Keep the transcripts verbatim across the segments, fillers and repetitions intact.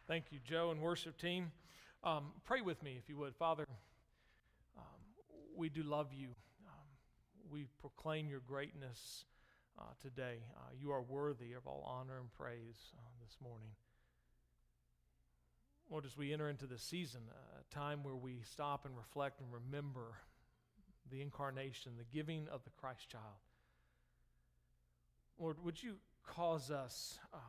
Thank you, Joe and worship team. Um, pray with me, if you would. Father, um, we do love you. Um, we proclaim your greatness uh, today. Uh, you are worthy of all honor and praise uh, this morning. Lord, as we enter into this season, uh, a time where we stop and reflect and remember the incarnation, the giving of the Christ child. Lord, would you cause us um,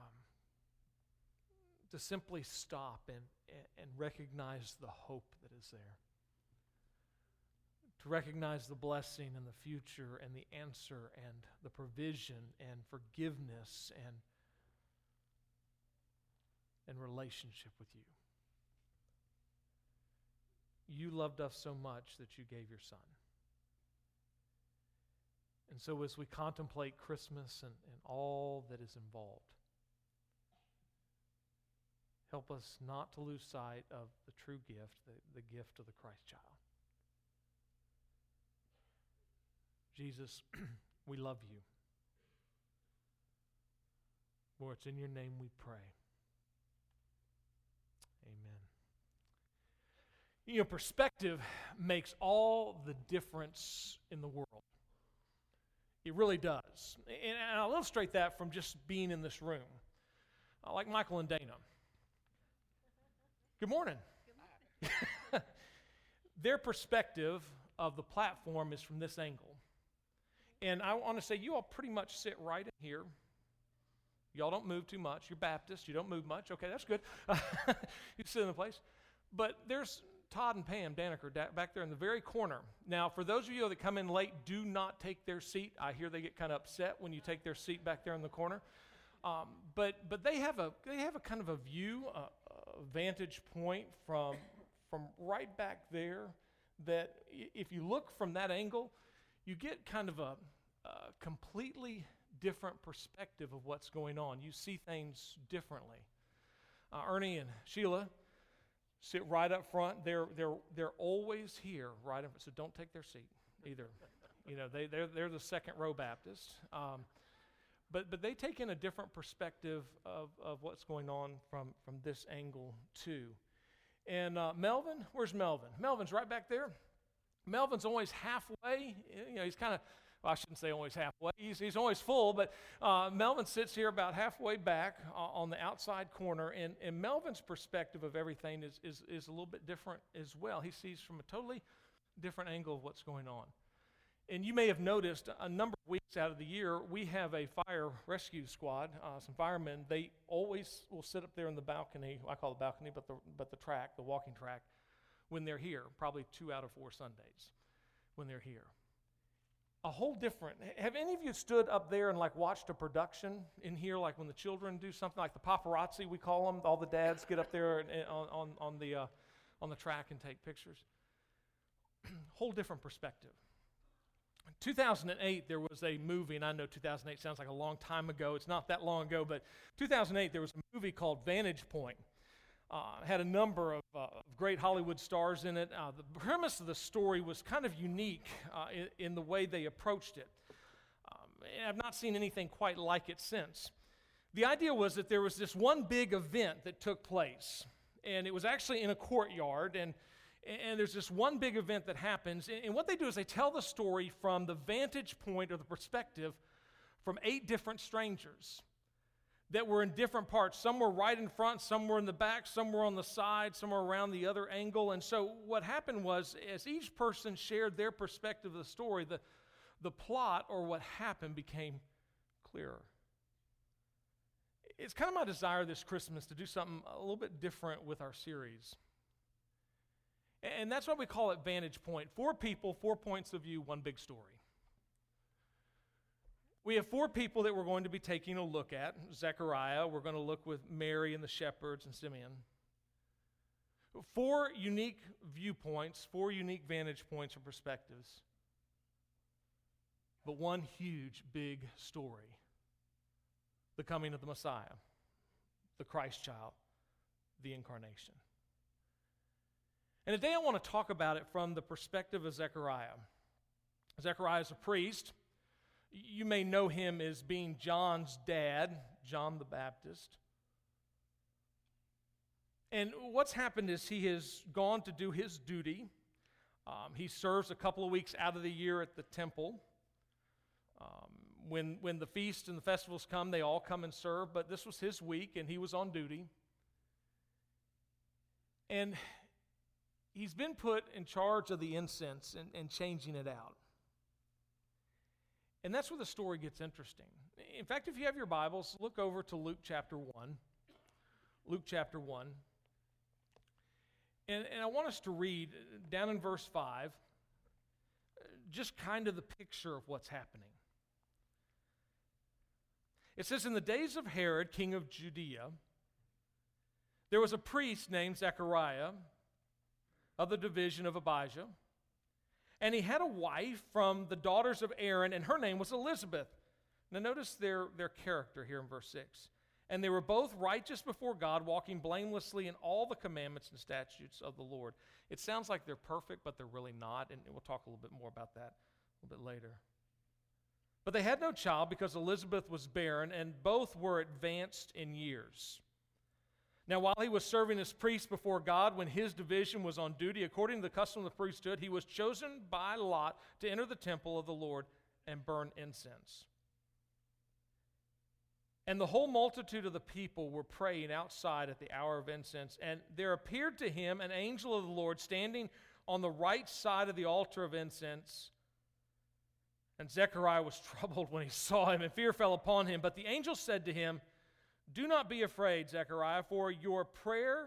to simply stop and, and recognize the hope that is there, to recognize the blessing and the future and the answer and the provision and forgiveness and, and relationship with you. You loved us so much that you gave your Son. And so as we contemplate Christmas and, and all that is involved, help us not to lose sight of the true gift, the, the gift of the Christ child. Jesus, we love you. Lord, it's in your name we pray. Amen. You know, perspective makes all the difference in the world. It really does. And I'll illustrate that from just being in this room. Uh, like Michael and Dana. Good morning. Good morning. Their perspective of the platform is from this angle. And I want to say you all pretty much sit right in here. Y'all don't move too much. You're Baptist. You don't move much. Okay, that's good. You sit in the place. But there's Todd and Pam Daniker back there in the very corner. Now, for those of you that come in late, do not take their seat. I hear they get kind of upset when you take their seat back there in the corner. Um, but but they have a they have a kind of a view, a, a vantage point from from right back there. That if you look from that angle, you get kind of a, a completely different perspective of what's going on. You see things differently. Uh, Ernie and Sheila sit right up front. They're they're they're always here, right in front. So don't take their seat either. You know, they they're they're the second row Baptist. Um, but but they take in a different perspective of, of what's going on from, from this angle too. And uh, Melvin, where's Melvin? Melvin's right back there. Melvin's always halfway. You know, he's kind of, well, I shouldn't say always halfway. He's, he's always full, but uh, Melvin sits here about halfway back uh, on the outside corner, and, and Melvin's perspective of everything is, is, is a little bit different as well. He sees from a totally different angle of what's going on. And you may have noticed a number of weeks out of the year, we have a fire rescue squad, uh, some firemen. They always will sit up there in the balcony. I call it the balcony, but the, but the track, the walking track, when they're here, probably two out of four Sundays when they're here. A whole different, have any of you stood up there and like watched a production in here, like when the children do something like the paparazzi, we call them, all the dads get up there and, and on, on, on, the, uh, on the track and take pictures? Whole different perspective. In two thousand eight, there was a movie, and I know two thousand eight sounds like a long time ago. It's not that long ago, but two thousand eight, there was a movie called Vantage Point. Uh, had a number of, uh, of great Hollywood stars in it. Uh, the premise of the story was kind of unique uh, in, in the way they approached it. Um, and I've not seen anything quite like it since. The idea was that there was this one big event that took place, and it was actually in a courtyard, and, and there's this one big event that happens, and, and what they do is they tell the story from the vantage point or the perspective from eight different strangers that were in different parts. Some were right in front, some were in the back, some were on the side, some were around the other angle. And so what happened was, as each person shared their perspective of the story, the, the plot or what happened became clearer. It's kind of my desire this Christmas to do something a little bit different with our series. And that's why we call it Vantage Point. Four people, four points of view, one big story. We have four people that we're going to be taking a look at. Zechariah, we're going to look with Mary and the shepherds and Simeon. Four unique viewpoints, four unique vantage points or perspectives. But one huge, big story. The coming of the Messiah, the Christ child, the incarnation. And today I want to talk about it from the perspective of Zechariah. Zechariah is a priest. You may know him as being John's dad, John the Baptist. And what's happened is he has gone to do his duty. Um, he serves a couple of weeks out of the year at the temple. Um, when, when the feasts and the festivals come, they all come and serve, but this was his week, and he was on duty. And he's been put in charge of the incense and, and changing it out. And that's where the story gets interesting. In fact, if you have your Bibles, look over to Luke chapter one. Luke chapter one. And, and I want us to read down in verse five, just kind of the picture of what's happening. It says, in the days of Herod, king of Judea, there was a priest named Zechariah of the division of Abijah, and he had a wife from the daughters of Aaron, and her name was Elizabeth. Now notice their, their character here in verse six. And they were both righteous before God, walking blamelessly in all the commandments and statutes of the Lord. It sounds like they're perfect, but they're really not, and we'll talk a little bit more about that a little bit later. But they had no child because Elizabeth was barren, and both were advanced in years. Now, while he was serving as priest before God, when his division was on duty, according to the custom of the priesthood, he was chosen by lot to enter the temple of the Lord and burn incense. And the whole multitude of the people were praying outside at the hour of incense. And there appeared to him an angel of the Lord standing on the right side of the altar of incense. And Zechariah was troubled when he saw him, and fear fell upon him. But the angel said to him, do not be afraid, Zechariah, for your prayer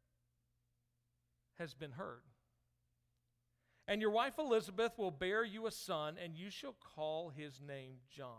has been heard. And your wife Elizabeth will bear you a son, and you shall call his name John.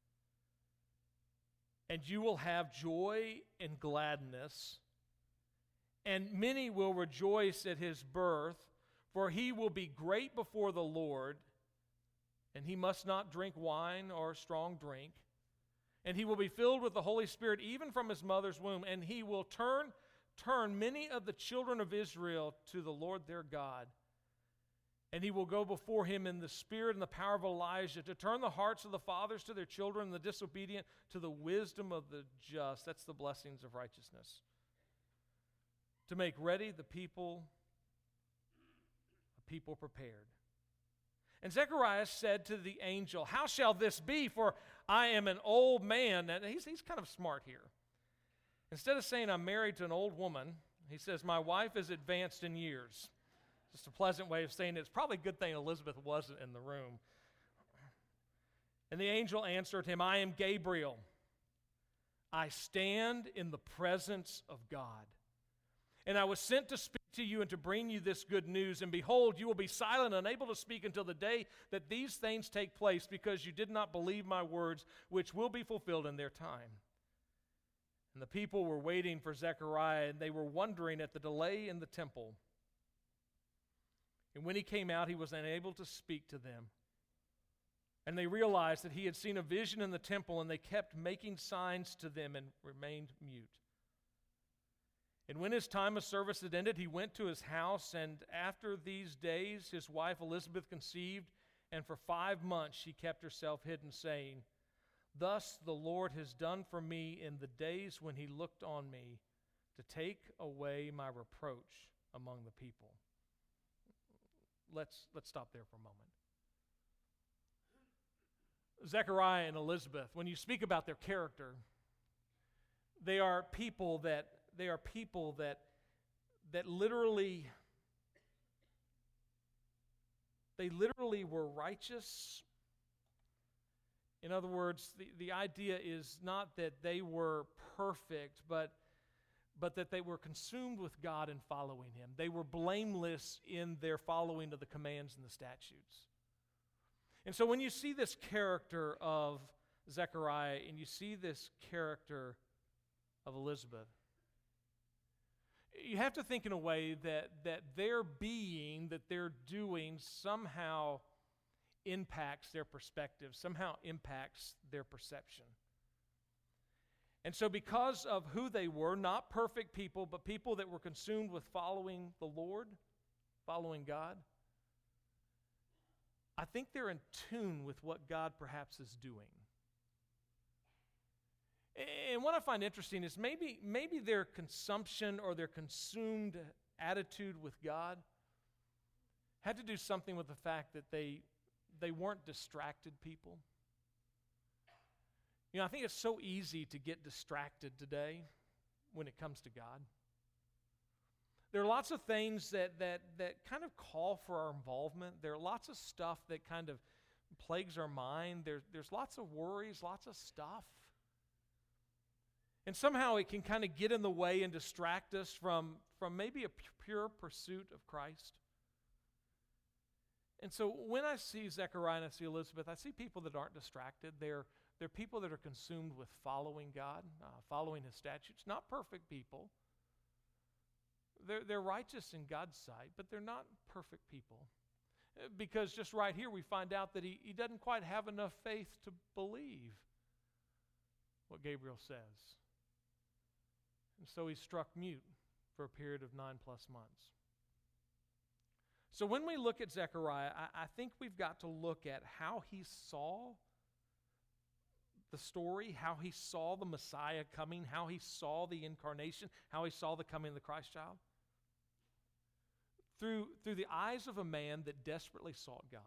And you will have joy and gladness, and many will rejoice at his birth, for he will be great before the Lord, and he must not drink wine or strong drink. And he will be filled with the Holy Spirit even from his mother's womb, and he will turn, turn many of the children of Israel to the Lord their God. And he will go before him in the spirit and the power of Elijah to turn the hearts of the fathers to their children and the disobedient to the wisdom of the just. That's the blessings of righteousness. To make ready the people, a people prepared. And Zechariah said to the angel, how shall this be? For I am an old man. And he's, he's kind of smart here. Instead of saying I'm married to an old woman, he says my wife is advanced in years. Just a pleasant way of saying it. It's probably a good thing Elizabeth wasn't in the room. And the angel answered him, I am Gabriel. I stand in the presence of God. And I was sent to speak to you and to bring you this good news. And behold, you will be silent, unable to speak until the day that these things take place, because you did not believe my words, which will be fulfilled in their time. And the people were waiting for Zechariah, and they were wondering at the delay in the temple. And when he came out, he was unable to speak to them. And they realized that he had seen a vision in the temple, and they kept making signs to them and remained mute. And when his time of service had ended, he went to his house, and after these days his wife Elizabeth conceived, and for five months she kept herself hidden, saying, thus the Lord has done for me in the days when he looked on me, to take away my reproach among the people. Let's, let's stop there for a moment. Zechariah and Elizabeth, when you speak about their character, they are people that they are people that that literally they literally were righteous. In other words, the, the idea is not that they were perfect, but but that they were consumed with God and following him. They were blameless in their following of the commands and the statutes. And so when you see this character of Zechariah and you see this character of Elizabeth, you have to think in a way that, that their being, that they're doing somehow impacts their perspective, somehow impacts their perception. And so because of who they were, not perfect people, but people that were consumed with following the Lord, following God, I think they're in tune with what God perhaps is doing. And what I find interesting is maybe, maybe their consumption or their consumed attitude with God had to do something with the fact that they, they weren't distracted people. You know, I think it's so easy to get distracted today when it comes to God. There are lots of things that, that, that kind of call for our involvement. There are lots of stuff that kind of plagues our mind. There, there's lots of worries, lots of stuff. And somehow it can kind of get in the way and distract us from, from maybe a pure pursuit of Christ. And so when I see Zechariah and I see Elizabeth, I see people that aren't distracted. They're, they're people that are consumed with following God, uh, following His statutes. Not perfect people. They're, they're righteous in God's sight, but they're not perfect people. Because just right here we find out that he, he doesn't quite have enough faith to believe what Gabriel says. And so he's struck mute for a period of nine plus months. So when we look at Zechariah, I, I think we've got to look at how he saw the story, how he saw the Messiah coming, how he saw the incarnation, how he saw the coming of the Christ child. Through, through the eyes of a man that desperately sought God.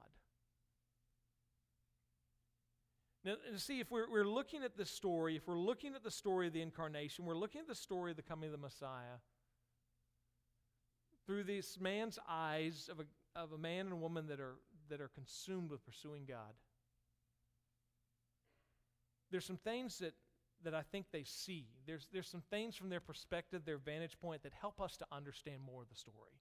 Now, see, if we're, we're looking at this story, if we're looking at the story of the incarnation, we're looking at the story of the coming of the Messiah, through this man's eyes of a, of a man and a woman that are, that are consumed with pursuing God. There's some things that, that I think they see. There's, there's some things from their perspective, their vantage point, that help us to understand more of the story.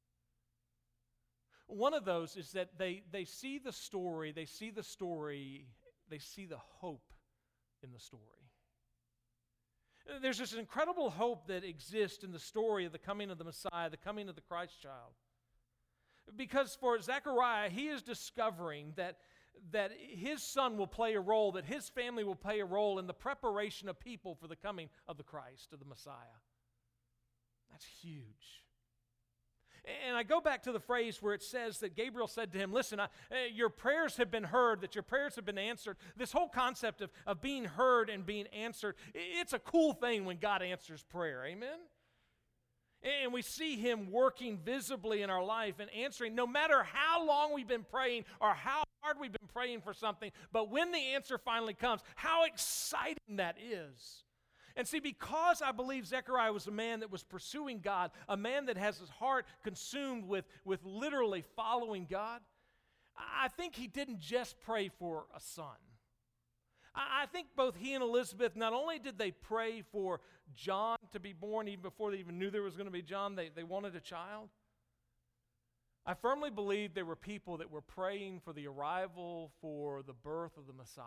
One of those is that they, they see the story, they see the story, they see the hope in the story. There's this incredible hope that exists in the story of the coming of the Messiah, the coming of the Christ child. Because for Zechariah, he is discovering that, that his son will play a role, that his family will play a role in the preparation of people for the coming of the Christ, of the Messiah. That's huge. And I go back to the phrase where it says that Gabriel said to him, listen, I, your prayers have been heard, that your prayers have been answered. This whole concept of, of being heard and being answered, it's a cool thing when God answers prayer, amen? And we see Him working visibly in our life and answering no matter how long we've been praying or how hard we've been praying for something, but when the answer finally comes, how exciting that is. And see, because I believe Zechariah was a man that was pursuing God, a man that has his heart consumed with, with literally following God, I think he didn't just pray for a son. I think both he and Elizabeth, not only did they pray for John to be born, even before they even knew there was going to be John, they, they wanted a child. I firmly believe there were people that were praying for the arrival, for the birth of the Messiah.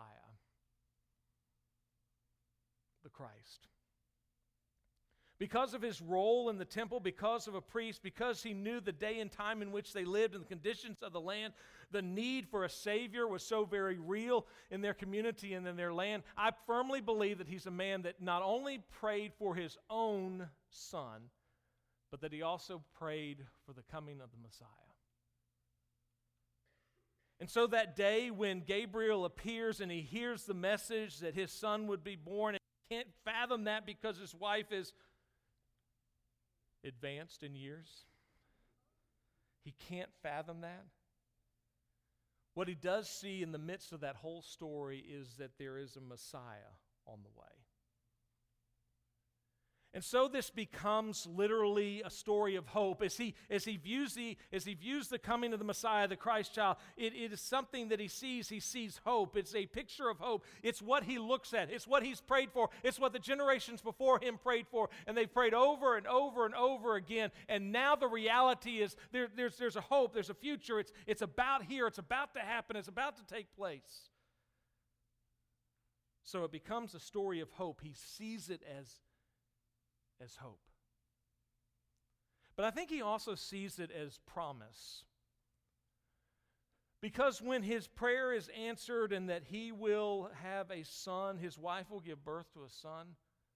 The Christ. Because of his role in the temple, because of a priest, because he knew the day and time in which they lived and the conditions of the land, the need for a Savior was so very real in their community and in their land. I firmly believe that he's a man that not only prayed for his own son, but that he also prayed for the coming of the Messiah. And so that day when Gabriel appears and he hears the message that his son would be born, can't fathom that because his wife is advanced in years. He can't fathom that. What he does see in the midst of that whole story is that there is a Messiah on the way. And so this becomes literally a story of hope. As he, as he, views, the, as he views the coming of the Messiah, the Christ child, it, it is something that he sees. He sees hope. It's a picture of hope. It's what he looks at. It's what he's prayed for. It's what the generations before him prayed for. And they've prayed over and over and over again. And now the reality is there, there's, there's a hope. There's a future. It's, it's about here. It's about to happen. It's about to take place. So it becomes a story of hope. He sees it as as hope. But I think he also sees it as promise. Because when his prayer is answered and that he will have a son, his wife will give birth to a son,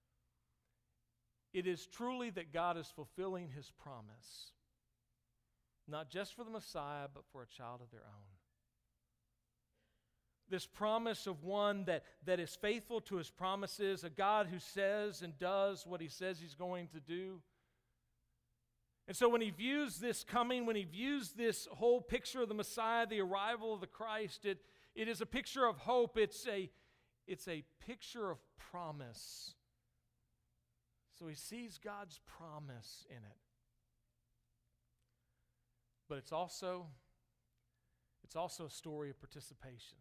it is truly that God is fulfilling his promise. Not just for the Messiah, but for a child of their own. This promise of one that, that is faithful to his promises, a God who says and does what he says he's going to do. And so when he views this coming, when he views this whole picture of the Messiah, the arrival of the Christ, it, it is a picture of hope. It's a, it's a picture of promise. So he sees God's promise in it. But it's also, it's also a story of participation.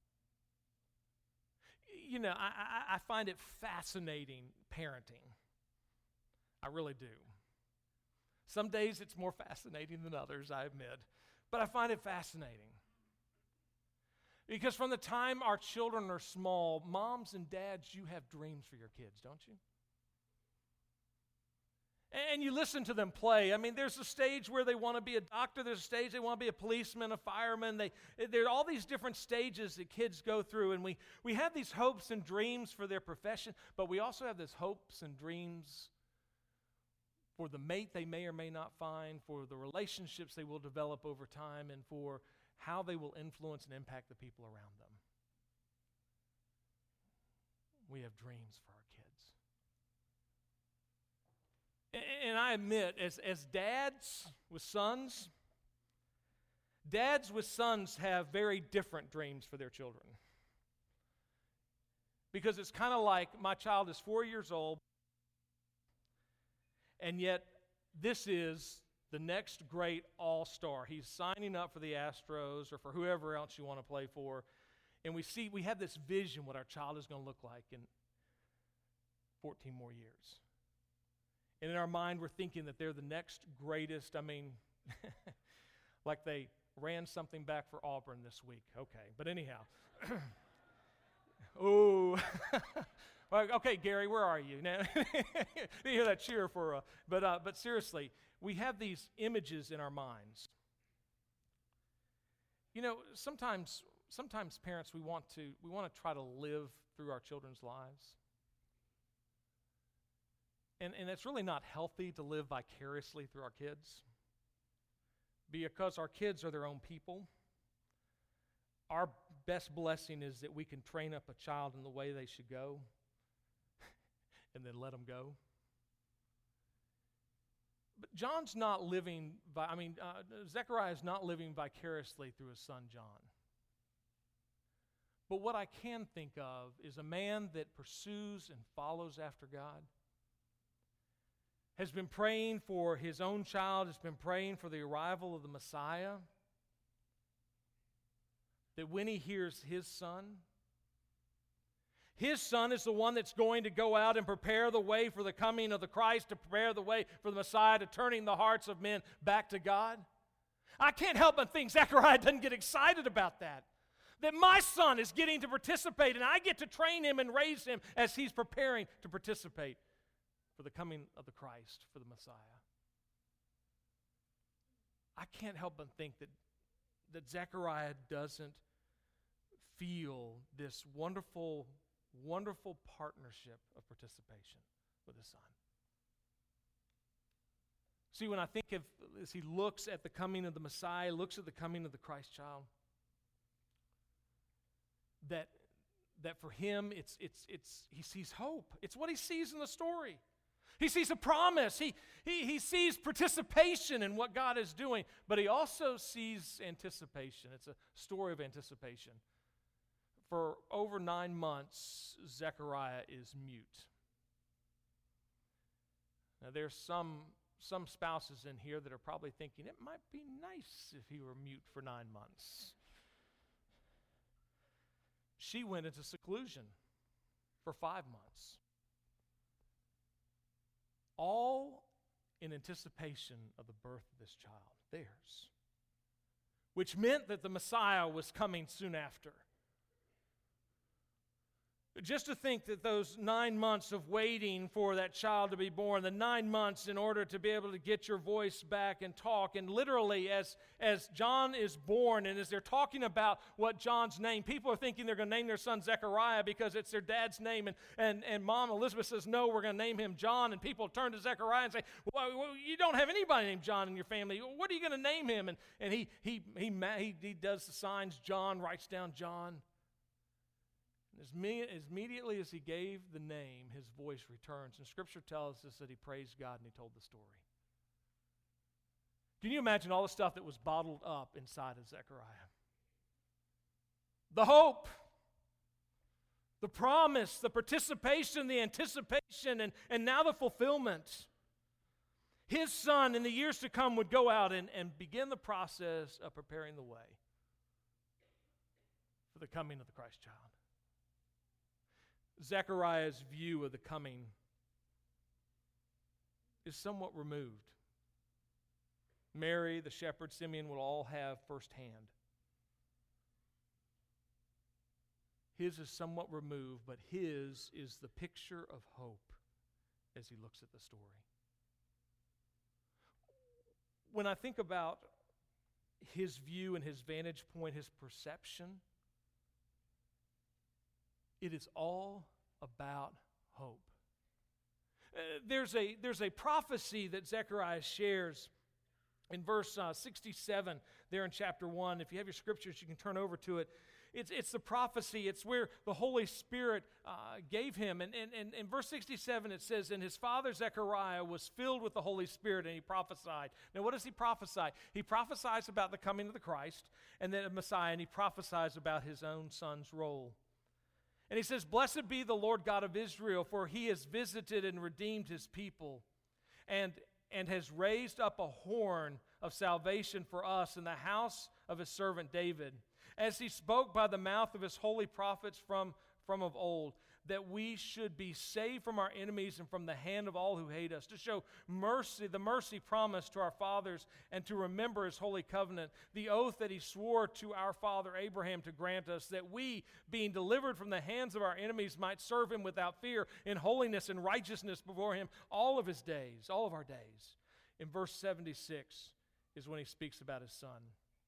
You know, I, I, I find it fascinating parenting. I really do. Some days it's more fascinating than others, I admit. But I find it fascinating. Because from the time our children are small, moms and dads, you have dreams for your kids, don't you? And you listen to them play. I mean, there's a stage where they want to be a doctor. There's a stage they want to be a policeman, a fireman. They, there are all these different stages that kids go through. And we, we have these hopes and dreams for their profession, but we also have these hopes and dreams for the mate they may or may not find, for the relationships they will develop over time, and for how they will influence and impact the people around them. We have dreams for our kids. And I admit, as, as dads with sons, dads with sons have very different dreams for their children. Because it's kind of like my child is four years old, and yet this is the next great all-star. He's signing up for the Astros or for whoever else you want to play for. And we see, we have this vision what our child is going to look like in fourteen more years. And in our mind, we're thinking that they're the next greatest. I mean, like they ran something back for Auburn this week. Okay, but anyhow. Oh, okay, Gary, where are you? Now, you hear that cheer for, uh, but uh, but seriously, we have these images in our minds. You know, sometimes sometimes parents we want to we want to try to live through our children's lives. And, and it's really not healthy to live vicariously through our kids, because our kids are their own people. Our best blessing is that we can train up a child in the way they should go and then let them go. But John's not living, I mean, uh, Zechariah is not living vicariously through his son John. But what I can think of is a man that pursues and follows after God, has been praying for his own child, has been praying for the arrival of the Messiah, that when he hears his son, his son is the one that's going to go out and prepare the way for the coming of the Christ, to prepare the way for the Messiah, to turning the hearts of men back to God. I can't help but think Zechariah doesn't get excited about that. That my son is getting to participate, and I get to train him and raise him as he's preparing to participate for the coming of the Christ, for the Messiah. I can't help but think that, that Zechariah doesn't feel this wonderful, wonderful partnership of participation with his son. See, when I think of, as he looks at the coming of the Messiah, looks at the coming of the Christ child, that, that for him, it's, it's, it's, he sees hope. It's what he sees in the story. He sees a promise. He, he, he sees participation in what God is doing, but he also sees anticipation. It's a story of anticipation. For over nine months, Zechariah is mute. Now, there's some, some spouses in here that are probably thinking, it might be nice if he were mute for nine months. She went into seclusion for five months. All in anticipation of the birth of this child, theirs. Which meant that the Messiah was coming soon after. Just to think that those nine months of waiting for that child to be born, the nine months in order to be able to get your voice back and talk, and literally as, as John is born and as they're talking about what John's name, people are thinking they're going to name their son Zechariah because it's their dad's name, and, and, and Mom Elizabeth says, no, we're going to name him John, and people turn to Zechariah and say, well, well, you don't have anybody named John in your family. What are you going to name him? And, and he, he, he, he, he does the signs, John, writes down John. As, me, as immediately as he gave the name, his voice returns. And Scripture tells us that he praised God and he told the story. Can you imagine all the stuff that was bottled up inside of Zechariah? The hope, the promise, the participation, the anticipation, and, and now the fulfillment. His son in the years to come would go out and, and begin the process of preparing the way for the coming of the Christ child. Zechariah's view of the coming is somewhat removed. Mary, the shepherd, Simeon will all have firsthand. His is somewhat removed, but his is the picture of hope as he looks at the story. When I think about his view and his vantage point, his perception, it is all about hope. Uh, there's a, there's a prophecy that Zechariah shares in verse uh, sixty-seven there in chapter one. If you have your scriptures, you can turn over to it. It's, it's the prophecy. It's where the Holy Spirit uh, gave him. And in and, and verse sixty-seven it says, "And his father Zechariah was filled with the Holy Spirit, and he prophesied." Now what does he prophesy? He prophesies about the coming of the Christ and then the Messiah, and he prophesies about his own son's role. And he says, "Blessed be the Lord God of Israel, for he has visited and redeemed his people, and, and has raised up a horn of salvation for us in the house of his servant David, as he spoke by the mouth of his holy prophets from, from of old, that we should be saved from our enemies and from the hand of all who hate us, to show mercy, the mercy promised to our fathers, and to remember his holy covenant, the oath that he swore to our father Abraham to grant us, that we, being delivered from the hands of our enemies, might serve him without fear in holiness and righteousness before him all of his days," all of our days. In verse seventy-six is when he speaks about his son.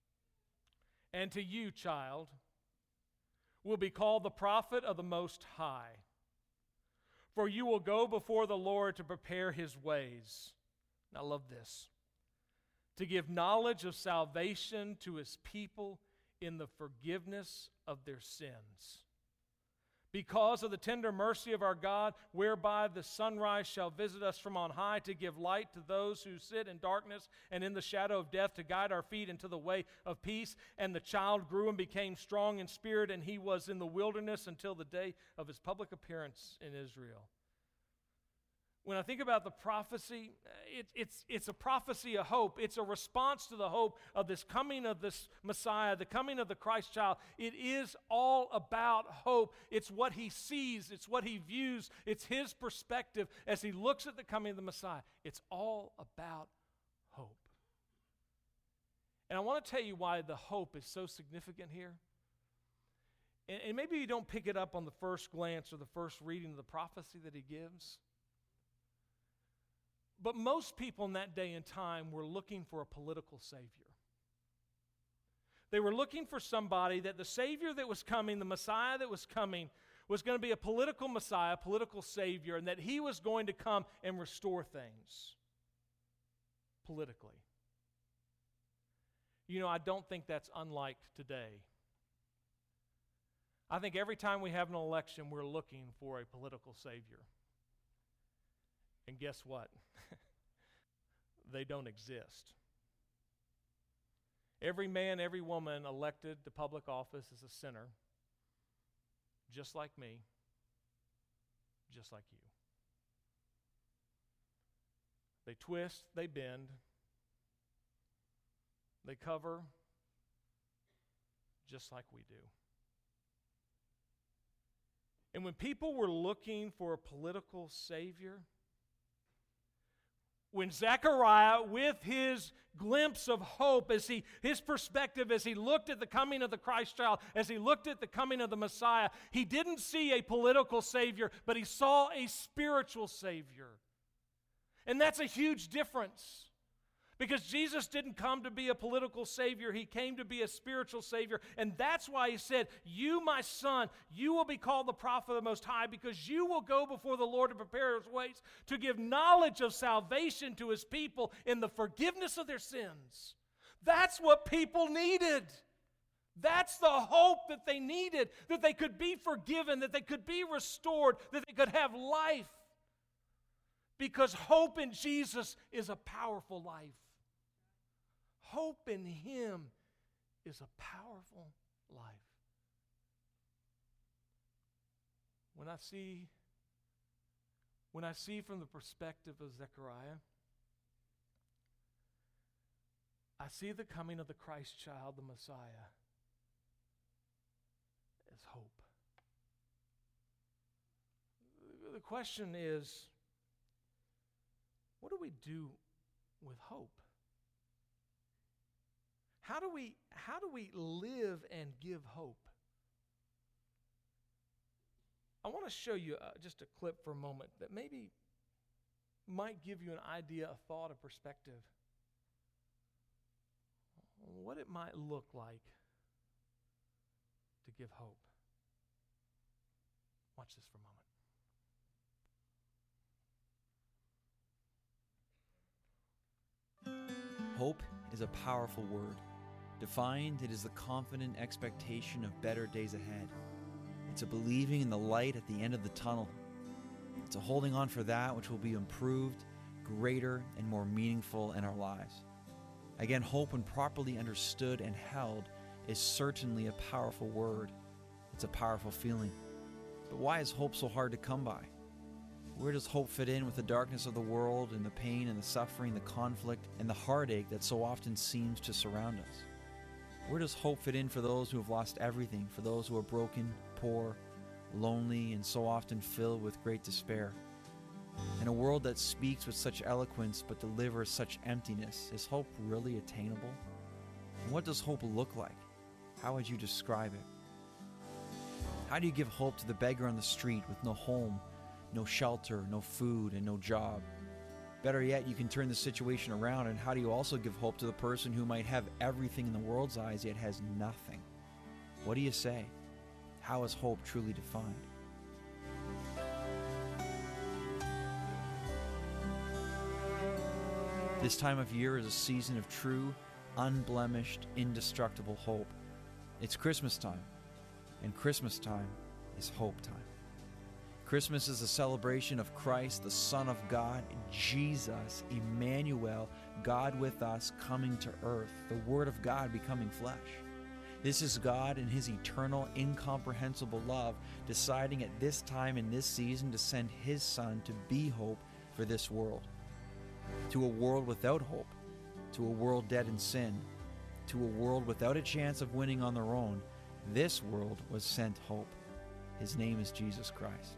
"And to you, child, will be called the prophet of the Most High, for you will go before the Lord to prepare his ways." And I love this. "To give knowledge of salvation to his people in the forgiveness of their sins, because of the tender mercy of our God, whereby the sunrise shall visit us from on high, to give light to those who sit in darkness and in the shadow of death, to guide our feet into the way of peace. And the child grew and became strong in spirit, and he was in the wilderness until the day of his public appearance in Israel." When I think about the prophecy, it, it's, it's a prophecy of hope. It's a response to the hope of this coming of this Messiah, the coming of the Christ child. It is all about hope. It's what he sees. It's what he views. It's his perspective as he looks at the coming of the Messiah. It's all about hope. And I want to tell you why the hope is so significant here. And, and maybe you don't pick it up on the first glance or the first reading of the prophecy that he gives. But most people in that day and time were looking for a political savior. They were looking for somebody that the Savior that was coming, the Messiah that was coming, was going to be a political Messiah, a political Savior, and that he was going to come and restore things politically. You know, I don't think that's unlike today. I think every time we have an election, we're looking for a political Savior. And guess what? They don't exist. Every man, every woman elected to public office is a sinner, just like me, just like you. They twist, they bend, they cover, just like we do. And when people were looking for a political savior, when Zechariah, with his glimpse of hope, as he, his perspective as he looked at the coming of the Christ child, as he looked at the coming of the Messiah, he didn't see a political Savior, but he saw a spiritual Savior. And that's a huge difference. Because Jesus didn't come to be a political Savior. He came to be a spiritual Savior. And that's why he said, "You, my son, you will be called the prophet of the Most High, because you will go before the Lord to prepare his ways, to give knowledge of salvation to his people in the forgiveness of their sins." That's what people needed. That's the hope that they needed, that they could be forgiven, that they could be restored, that they could have life. Because hope in Jesus is a powerful life. Hope in Him is a powerful life. When I see, when I see from the perspective of Zechariah, I see the coming of the Christ child, the Messiah, as hope. The question is, what do we do with hope? How do we, how do we live and give hope? I want to show you uh, just a clip for a moment that maybe might give you an idea, a thought, a perspective on what it might look like to give hope. Watch this for a moment. Hope is a powerful word. Defined, it is the confident expectation of better days ahead. It's a believing in the light at the end of the tunnel. It's a holding on for that which will be improved, greater, and more meaningful in our lives. Again, hope, when properly understood and held, is certainly a powerful word. It's a powerful feeling. But why is hope so hard to come by? Where does hope fit in with the darkness of the world and the pain and the suffering, the conflict and the heartache that so often seems to surround us? Where does hope fit in for those who have lost everything, for those who are broken, poor, lonely, and so often filled with great despair? In a world that speaks with such eloquence but delivers such emptiness, is hope really attainable? And what does hope look like? How would you describe it? How do you give hope to the beggar on the street with no home, no shelter, no food, and no job? Better yet, you can turn the situation around, and how do you also give hope to the person who might have everything in the world's eyes yet has nothing? What do you say? How is hope truly defined? This time of year is a season of true, unblemished, indestructible hope. It's Christmas time, and Christmas time is hope time. Christmas is a celebration of Christ, the Son of God, Jesus, Emmanuel, God with us, coming to earth, the Word of God becoming flesh. This is God in His eternal, incomprehensible love, deciding at this time in this season to send His Son to be hope for this world. To a world without hope, to a world dead in sin, to a world without a chance of winning on their own, this world was sent hope. His name is Jesus Christ.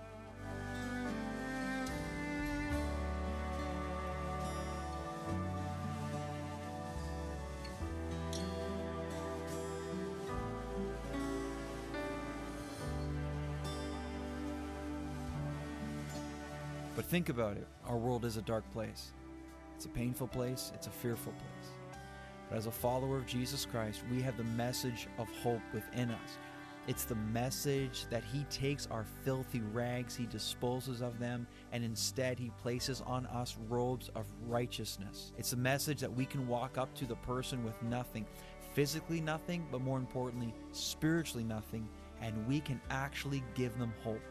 But think about it, our world is a dark place. It's a painful place, it's a fearful place. But as a follower of Jesus Christ, we have the message of hope within us. It's the message that He takes our filthy rags, He disposes of them, and instead He places on us robes of righteousness. It's a message that we can walk up to the person with nothing, physically nothing, but more importantly, spiritually nothing, and we can actually give them hope.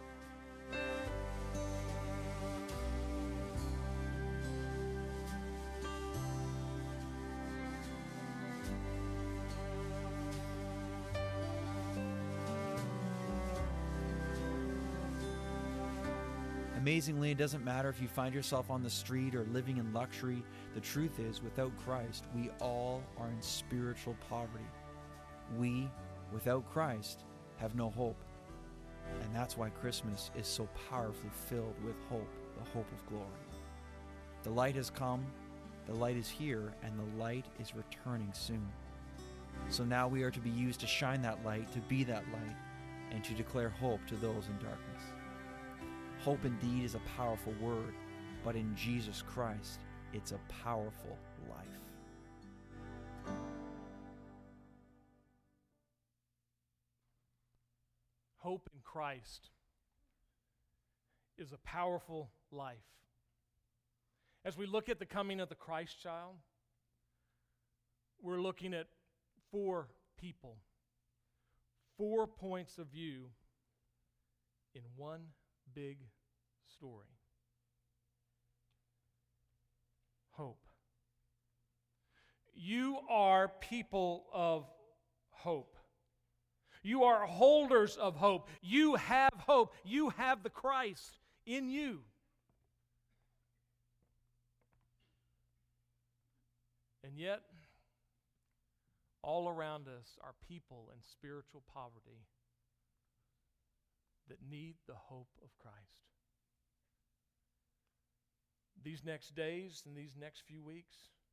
Amazingly, it doesn't matter if you find yourself on the street or living in luxury. The truth is, without Christ, we all are in spiritual poverty. We, without Christ, have no hope. And that's why Christmas is so powerfully filled with hope, the hope of glory. The light has come, the light is here, and the light is returning soon. So now we are to be used to shine that light, to be that light, and to declare hope to those in darkness. Hope indeed is a powerful word, but in Jesus Christ, it's a powerful life. Hope in Christ is a powerful life. As we look at the coming of the Christ child, we're looking at four people. four points of view in one big story. Hope. You are people of hope. You are holders of hope. You have hope. You have the Christ in you. And yet, all around us are people in spiritual poverty that need the hope of Christ. These next days and these next few weeks,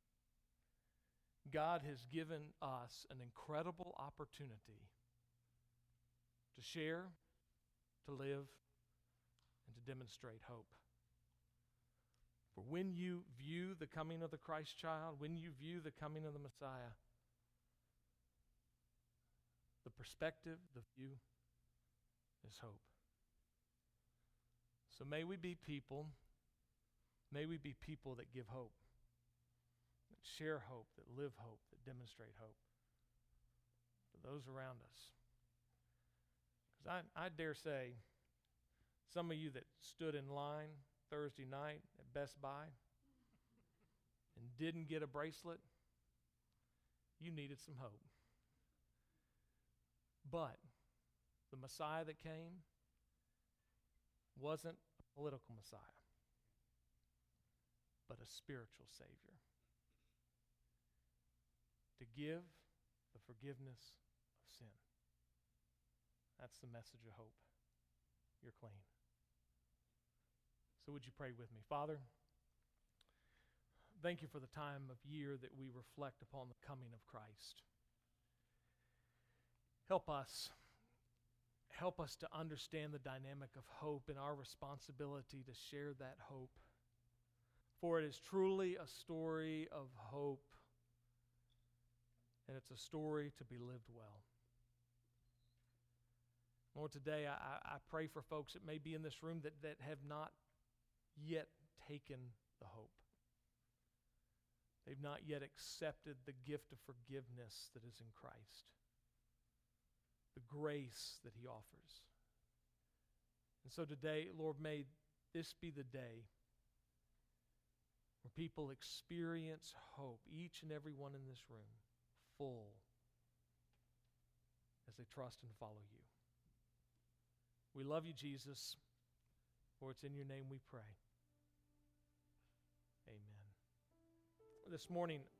God has given us an incredible opportunity to share, to live, and to demonstrate hope. For when you view the coming of the Christ child, when you view the coming of the Messiah, the perspective, the view is hope. So may we be people, may we be people that give hope, that share hope, that live hope, that demonstrate hope to those around us. Because I, I dare say, some of you that stood in line Thursday night at Best Buy and didn't get a bracelet, you needed some hope. But the Messiah that came wasn't a political Messiah, but a spiritual Savior to give the forgiveness of sin. That's the message of hope. You're clean. So would you pray with me? Father, thank you for the time of year that we reflect upon the coming of Christ. Help us. Help us to understand the dynamic of hope and our responsibility to share that hope. For it is truly a story of hope, and it's a story to be lived well. Lord, today I, I pray for folks that may be in this room that, that have not yet taken the hope. They've not yet accepted the gift of forgiveness that is in Christ, the grace that He offers. And so today, Lord, may this be the day where people experience hope, each and every one in this room, full, as they trust and follow you. We love you, Jesus, for it's in your name we pray. Amen. This morning,